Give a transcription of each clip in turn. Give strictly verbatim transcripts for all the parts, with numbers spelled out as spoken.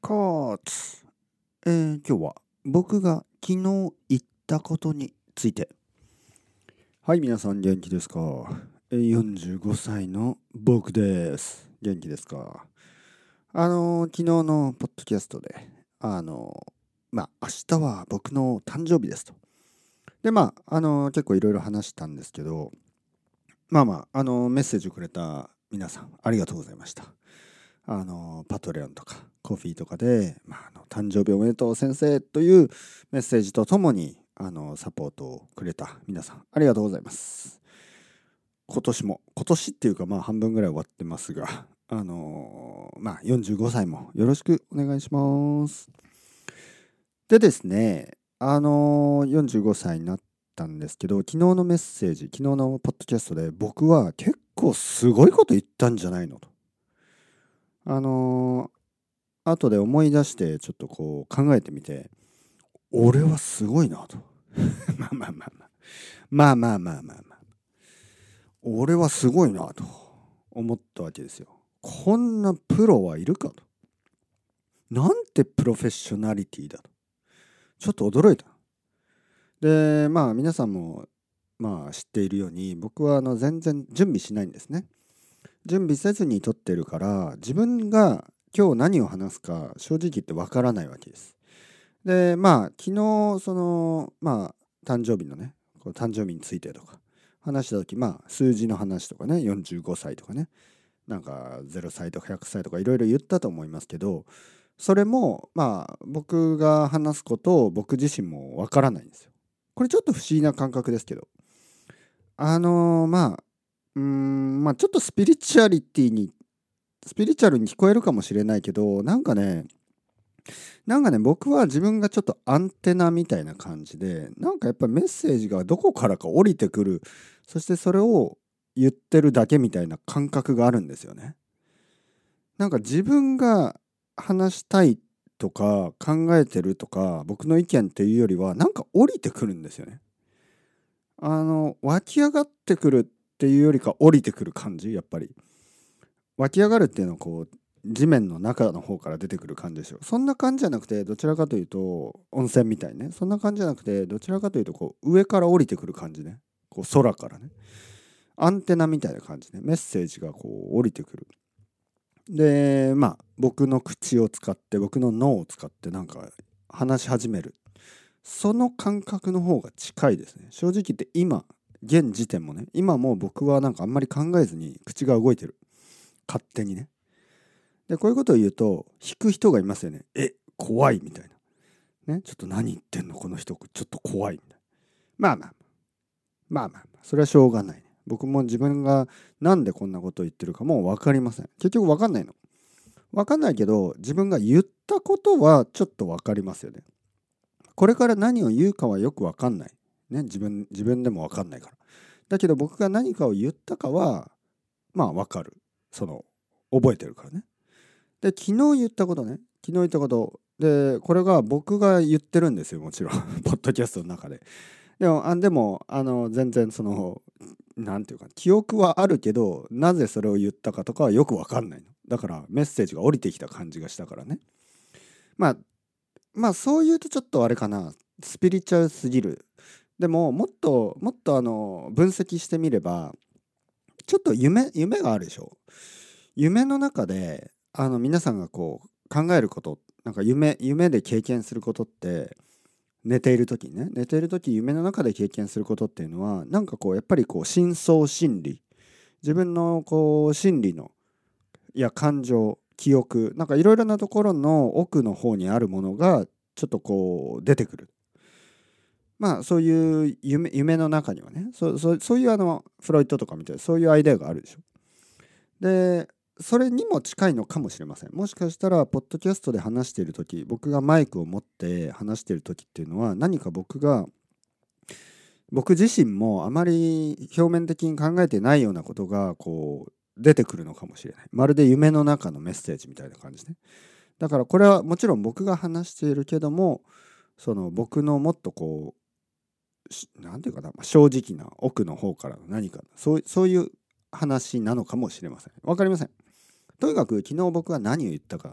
コーツ、えー、今日は僕が昨日言ったことについて。はい、皆さん元気ですか？えーよんじゅうごさいの僕です。元気ですか？あのー昨日のポッドキャストであのーまあ明日は僕の誕生日ですと。でまああのー結構いろいろ話したんですけど、まあまああのーメッセージくれた皆さんありがとうございました。あのパトレオンとかコフィーとかで、まあ、あの誕生日おめでとう先生というメッセージとともにあのサポートをくれた皆さんありがとうございます。今年も今年っていうかまあ半分ぐらい終わってますが、あのまあよんじゅうごさいもよろしくお願いします。でですね、あのよんじゅうごさいになったんですけど、昨日のメッセージ、昨日のポッドキャストで僕は結構すごいこと言ったんじゃないのと。あのー、後で思い出してちょっとこう考えてみて、俺はすごいなと。まあまあまあまあ。まあまあまあまあまあ。俺はすごいなと思ったわけですよ。こんなプロはいるかと。なんてプロフェッショナリティだと。ちょっと驚いた。で、まあ皆さんもまあ知っているように、僕はあの全然準備しないんですね。準備せずに撮ってるから、自分が今日何を話すか正直言ってわからないわけです。でまあ昨日そのまあ誕生日のねこう誕生日についてとか話した時、まあ数字の話とかね、よんじゅうごさいとかね、なんかゼロさいとかひゃくさいとかいろいろ言ったと思いますけど、それもまあ僕が話すことを僕自身もわからないんですよ。これちょっと不思議な感覚ですけど、あのーまあうーんまあちょっとスピリチュアリティにスピリチュアルに聞こえるかもしれないけど、なんかねなんかね、僕は自分がちょっとアンテナみたいな感じで、なんかやっぱりメッセージがどこからか降りてくる、そしてそれを言ってるだけみたいな感覚があるんですよね。なんか自分が話したいとか考えてるとか、僕の意見っていうよりは、なんか降りてくるんですよね。あの、湧き上がってくるっていうよりか降りてくる感じ、やっぱり。湧き上がるっていうのはこう地面の中の方から出てくる感じでしょ。そんな感じじゃなくて、どちらかというと温泉みたいね、そんな感じじゃなくて、どちらかというとこう上から降りてくる感じね。こう空からね、アンテナみたいな感じね、メッセージがこう降りてくる。でまあ僕の口を使って、僕の脳を使ってなんか話し始める、その感覚の方が近いですね。正直言って今現時点もね、今も僕はなんかあんまり考えずに口が動いてる、勝手にね。でこういうことを言うと引く人がいますよね。え、怖いみたいなね。ちょっと何言ってんのこの人、ちょっと怖いみたいな。まあまあまあまあまあそれはしょうがないね。僕も自分がなんでこんなことを言ってるかも分かりません。結局分かんないの。分かんないけど、自分が言ったことはちょっと分かりますよね。これから何を言うかはよく分かんないね。自分自分でも分かんないから。だけど僕が何かを言ったかはまあ分かる。その覚えてるからね。で昨日言ったことね、昨日言ったことで、これが僕が言ってるんですよ、もちろんポッドキャストの中で。でもあでもあの全然そのなんていうか記憶はあるけど、なぜそれを言ったかとかはよく分かんないの。だからメッセージが降りてきた感じがしたからね。まあまあそう言うとちょっとあれかな、スピリチュアルすぎる。でももっともっとあの分析してみれば、ちょっと夢夢があるでしょ。夢の中であの皆さんがこう考えること、なんか夢夢で経験することって、寝ている時にね、寝ている時夢の中で経験することっていうのは、なんかこうやっぱりこう深層心理、自分のこう心理のいや感情、記憶、なんかいろいろなところの奥の方にあるものがちょっとこう出てくる。まあそういう夢夢の中にはね、そそそういうあのフロイトとかみたいなそういうアイデアがあるでしょ。でそれにも近いのかもしれません。もしかしたらポッドキャストで話している時、僕がマイクを持って話している時っていうのは、何か僕が僕自身もあまり表面的に考えてないようなことがこう出てくるのかもしれない。まるで夢の中のメッセージみたいな感じね。だからこれはもちろん僕が話しているけども、その僕のもっとこうなんていうかな、正直な奥の方からの何か、そうそういう話なのかもしれません。わかりません。とにかく昨日僕は何を言ったか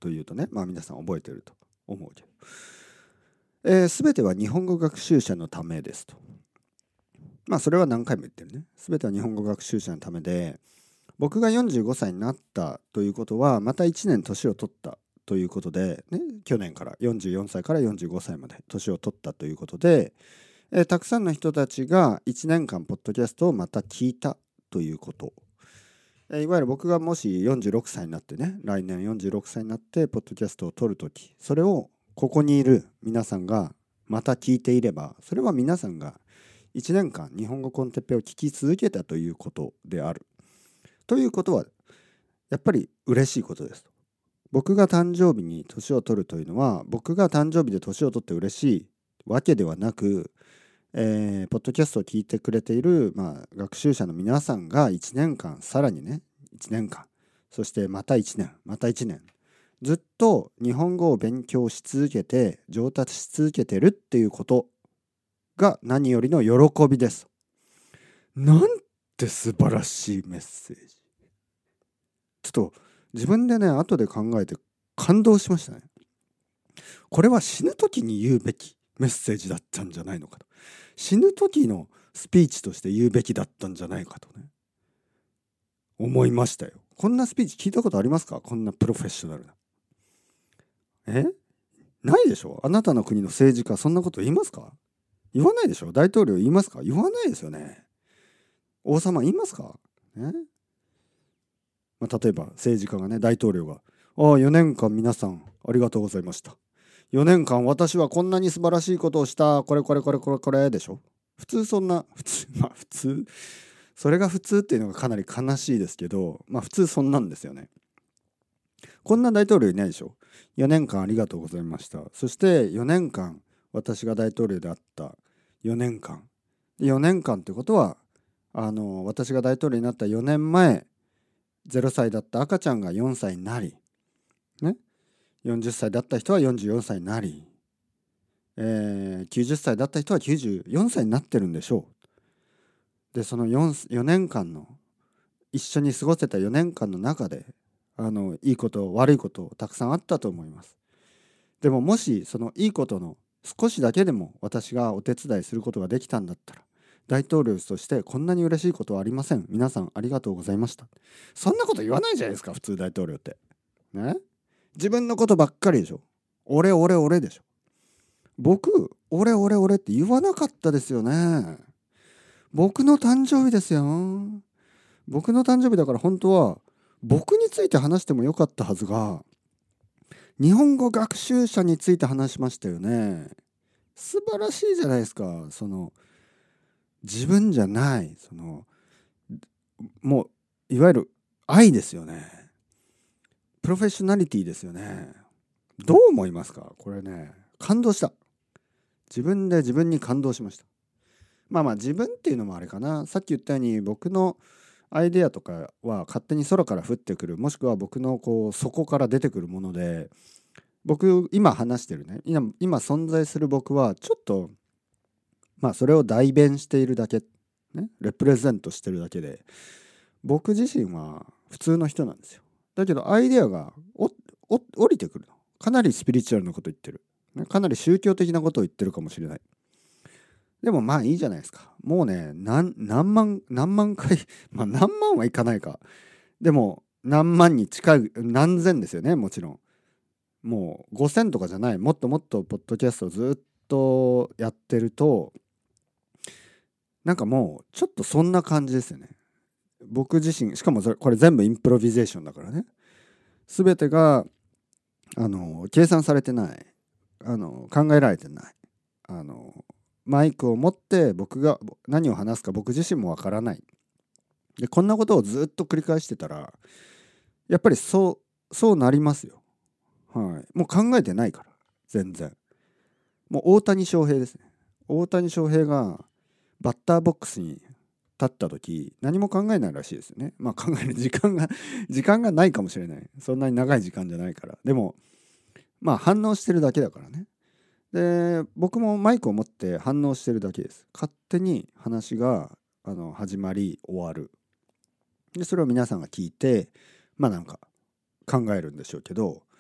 というとね、まあ皆さん覚えてると思うけど、えー、全ては日本語学習者のためですと。まあそれは何回も言ってるね。全ては日本語学習者のためで、僕がよんじゅうごさいになったということはまたいちねん年を取ったということで、ね、去年からよんじゅうよんさいからよんじゅうごさいまで年を取ったということで、えー、たくさんの人たちがいちねんかんポッドキャストをまた聞いたということ、えー、いわゆる僕がもしよんじゅうろくさいになってね、来年よんじゅうろくさいになってポッドキャストを撮るとき、それをここにいる皆さんがまた聞いていれば、それは皆さんがいちねんかん日本語コンテッペを聞き続けたということである。ということはやっぱり嬉しいことです。僕が誕生日に年を取るというのは、僕が誕生日で年を取って嬉しいわけではなく、えー、ポッドキャストを聞いてくれている、まあ、学習者の皆さんがいちねんかん、さらにねいちねんかん、そしてまたいちねん、またいちねん、ずっと日本語を勉強し続けて上達し続けてるっていうことが何よりの喜びです。なんて素晴らしいメッセージ。ちょっと自分でね後で考えて感動しましたね。これは死ぬ時に言うべきメッセージだったんじゃないのかと。死ぬ時のスピーチとして言うべきだったんじゃないかとね思いましたよ。こんなスピーチ聞いたことありますか？こんなプロフェッショナルな。え？ないでしょ？あなたの国の政治家そんなこと言いますか？言わないでしょ？大統領言いますか？言わないですよね。王様言いますか？ね、まあ、例えば政治家がね、大統領がああよねんかん皆さんありがとうございました、よねんかん私はこんなに素晴らしいことをした、これこれこれこれこれでしょ。普通そんな普通まあ普通それが普通っていうのがかなり悲しいですけど、まあ普通そんなんですよね。こんな大統領いないでしょ。よねんかんありがとうございました。そしてよねんかん私が大統領であったよねんかん、よねんかんってことはあの私が大統領になったよねんまえゼロさいだった赤ちゃんがよんさいになり、ね、よんじゅっさいだった人はよんじゅうよんさいになり、えー、きゅうじゅっさいだった人はきゅうじゅうよんさいになってるんでしょう。でその 4, 4年間の一緒に過ごせたよねんかんの中であのいいこと悪いことたくさんあったと思います。でももしそのいいことの少しだけでも私がお手伝いすることができたんだったら、大統領としてこんなに嬉しいことはありません。皆さんありがとうございました。そんなこと言わないじゃないですか、普通大統領ってね。自分のことばっかりでしょ。俺俺俺でしょ。僕俺俺俺って言わなかったですよね。僕の誕生日ですよ。僕の誕生日だから本当は僕について話してもよかったはずが、日本語学習者について話しましたよね。素晴らしいじゃないですか。その自分じゃないそのもういわゆる愛ですよね。プロフェッショナリティですよね。どう思いますか？これね、感動した。自分で自分に感動しました。まあまあ自分っていうのもあれかな。さっき言ったように僕のアイデアとかは勝手に空から降ってくる、もしくは僕のこう底から出てくるもので、僕今話してるね、今、今存在する僕はちょっとまあそれを代弁しているだけ、ね、レプレゼントしてるだけで、僕自身は普通の人なんですよ。だけどアイデアがおお降りてくるの。かなりスピリチュアルなこと言ってる、かなり宗教的なことを言ってるかもしれない。でもまあいいじゃないですか。もうね、何何万何万回まあ何万はいかないか。でも何万に近い、何千ですよね、もちろん。もうごせんとかじゃない、もっともっとポッドキャストをずっとやってると、なんかもうちょっとそんな感じですよね。僕自身、しかもこれ全部インプロビゼーションだからね。全てがあの計算されてない、あの考えられてない、あのマイクを持って僕が何を話すか僕自身もわからない。でこんなことをずっと繰り返してたらやっぱりそうそうなりますよ。はい、もう考えてないから全然。もう大谷翔平ですね。大谷翔平がバッターボックスに立った時何も考えないらしいですよね。まあ考える時間が時間がないかもしれない。そんなに長い時間じゃないから。でもまあ反応してるだけだからね。で僕もマイクを持って反応してるだけです。勝手に話があの始まり終わる。でそれを皆さんが聞いてまあなんか考えるんでしょうけど、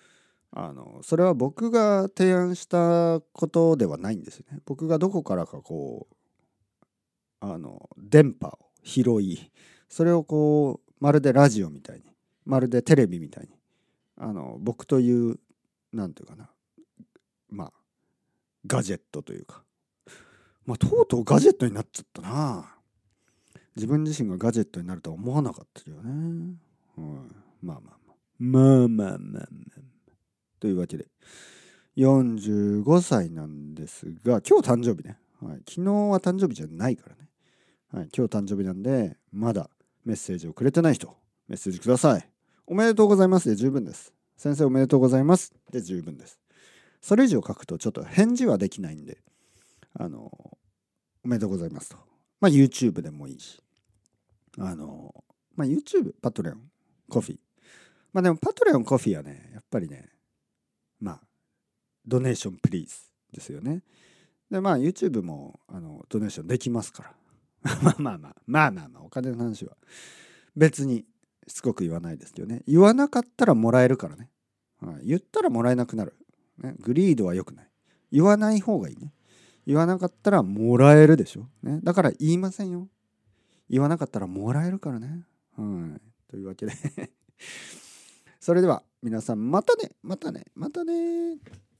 あのそれは僕が提案したことではないんですよね。僕がどこからかこうあの電波を拾い、それをこうまるでラジオみたいに、まるでテレビみたいに、あの僕というなんていうかな、まあガジェットというか、まあとうとうガジェットになっちゃったな。自分自身がガジェットになるとは思わなかったよね。うん、まあまあまあまあまあまあまあというわけでよんじゅうごさいなんですが、今日誕生日ね、はい、昨日は誕生日じゃないからね、はい、今日誕生日なんで、まだメッセージをくれてない人メッセージください。おめでとうございますで十分です。先生おめでとうございますで十分です。それ以上書くとちょっと返事はできないんで、あのおめでとうございますと、まあ YouTube でもいいし、あのまあ YouTube、パトレオン、コフィー、まあでもパトレオン、コフィーはね、やっぱりね、まあドネーションプリーズですよね。でまあ YouTube もあのドネーションできますからまあまあまあまあまあまあお金の話は別にしつこく言わないですよね。言わなかったらもらえるからね、はい、言ったらもらえなくなる、ね、グリードは良くない。言わない方がいいね。言わなかったらもらえるでしょ、ね、だから言いませんよ。言わなかったらもらえるからね、はい、というわけでそれでは皆さんまたねまたねまたね。